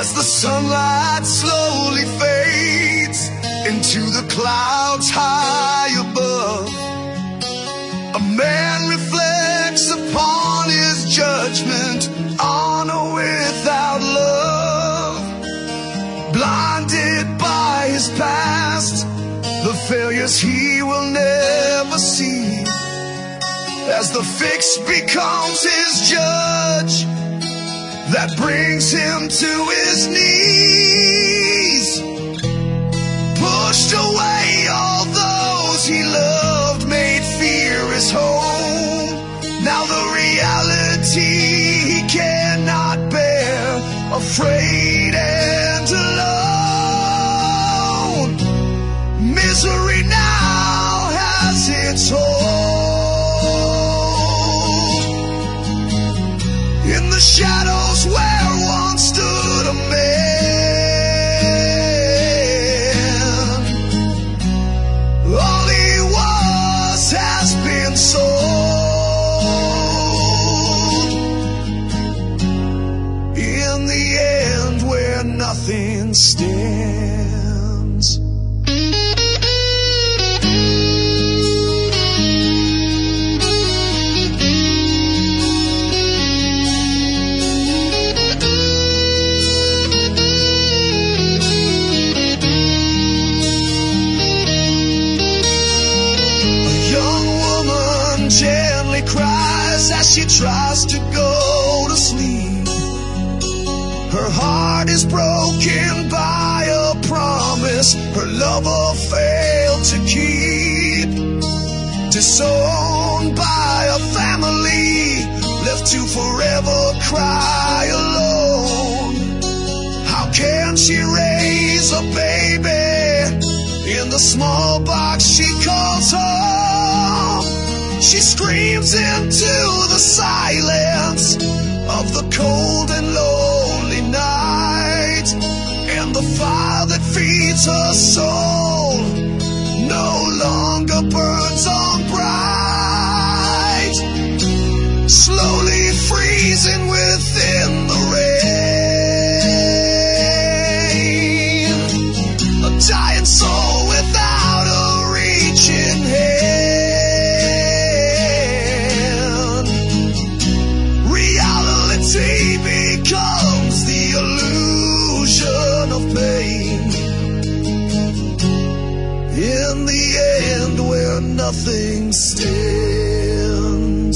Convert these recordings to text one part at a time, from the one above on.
As the sunlight slowly fades into the clouds high above, a man reflects upon his judgment, honor without love. Blinded by his past, the failures he will never see, as the fix becomes his judge, that brings him to his knees. Pushed away all those he loved, made fear his home. Now the reality he cannot bear, afraid and alone. Misery now has its hold. In the shadows where once stood a man, all he was has been sold. In the end where nothing stands. Gently cries as she tries to go to sleep. Her heart is broken by a promise her lover failed to keep. Disowned by a family, left to forever cry alone. How can she raise a baby in the small box she calls home? She screams into the silence of the cold and lonely night, and the fire that feeds her soul no longer burns on bright. Slowly freezing within the rain, a dying soul without a reaching hand. Becomes the illusion of pain. In the end where nothing stands.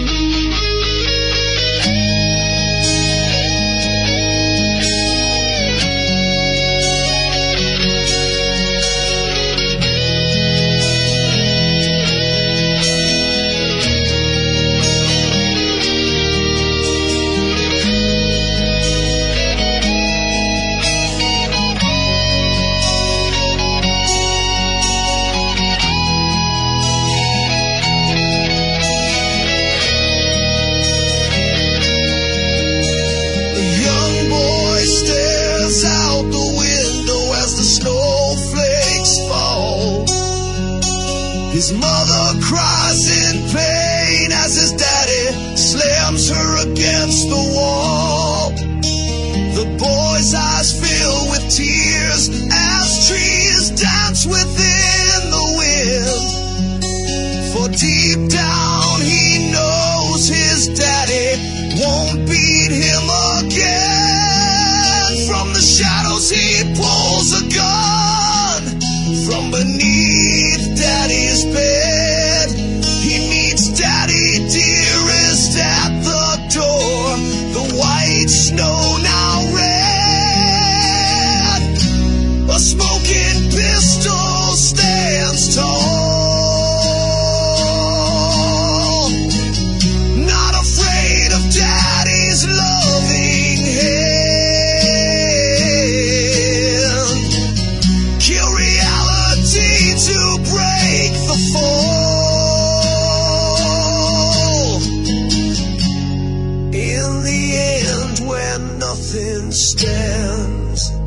Out the window as the snowflakes fall. His mother cries in pain as his daddy slams her against the wall. The boy's eyes fill with tears as trees dance within the wind. For deep down he knows his daddy won't beat him again. From the shadows he pulls a gun. From beneath daddy's bed he meets daddy dearest at the door. The white snow now red. A smoking pistol stands tall, not afraid of daddy's loving hand. To break the fall. In the end where nothing stands.